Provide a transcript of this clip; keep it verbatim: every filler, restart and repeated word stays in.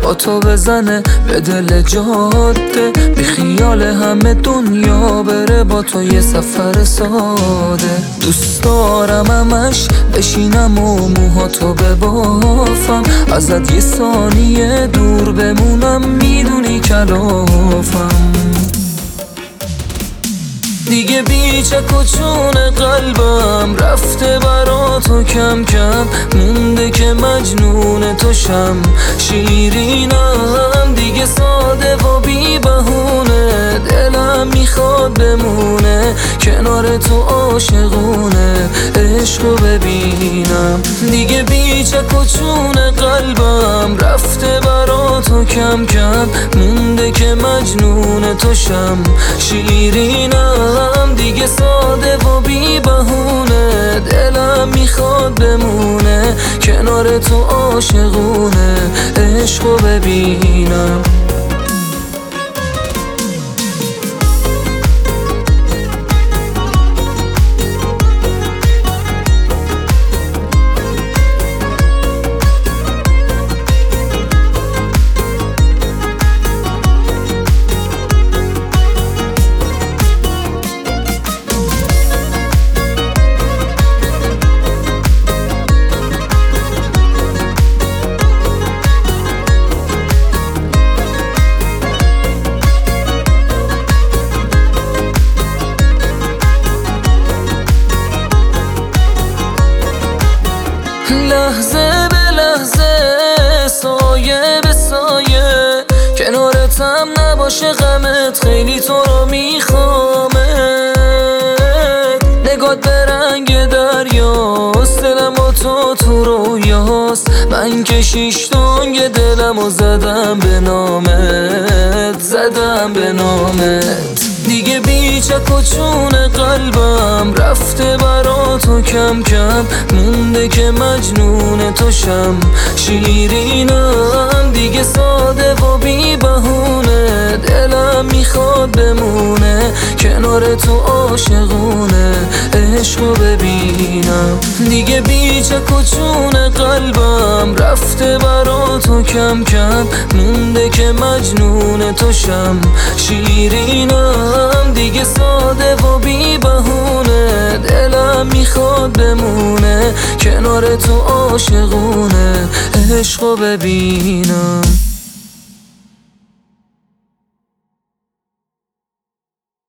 با تو بزنه به دل جاده، بی خیال همه دنیا بره با تو یه سفر ساده. دوست دارم همش بشینم و موهاتو ببافم، ازت یه ثانیه دور بمونم، میدونی کلافم. دیگه بیچک و چون قلبم رفته برا تو کم کم، مونده که مجنون تو شم. شیرینم دیگه ساده و بی بهونه، دلم میخواد بمونه کنار تو عاشقونه، عشقو ببینم. دیگه بیچک و چون قلبم رفته برا تو کم کم، مونده که مجنون تو شم. شیرینم دیگه ساده و بی بهونه، دلم میخواد بمونه کنار تو عاشقونه، عشقو ببینم. لحظه به لحظه، سایه به سایه، کنارتم نباشه غمت، خیلی تو رو میخوامت. نگات به رنگ دریاست، دلم با تو تو رویاست، من که شیش تنگ دلم و زدم به نامت، زدم به نامت. دیگه بیچک و چون قلبم رفته برا تو کم کم، مونده که مجنون تو شم. شیرینم دیگه ساده و بی بهونه، دلم میخواد بمونه کنار تو عاشقونه، عشقو ببینم. دیگه بیچک و چون قلبم رفته برا تو کم کم، مونده که مجنون تو شم. شیرینم دیگه ساده و بی بهونه، دلم میخواد بمونه کنار تو عاشقونه، عشقو ببینم.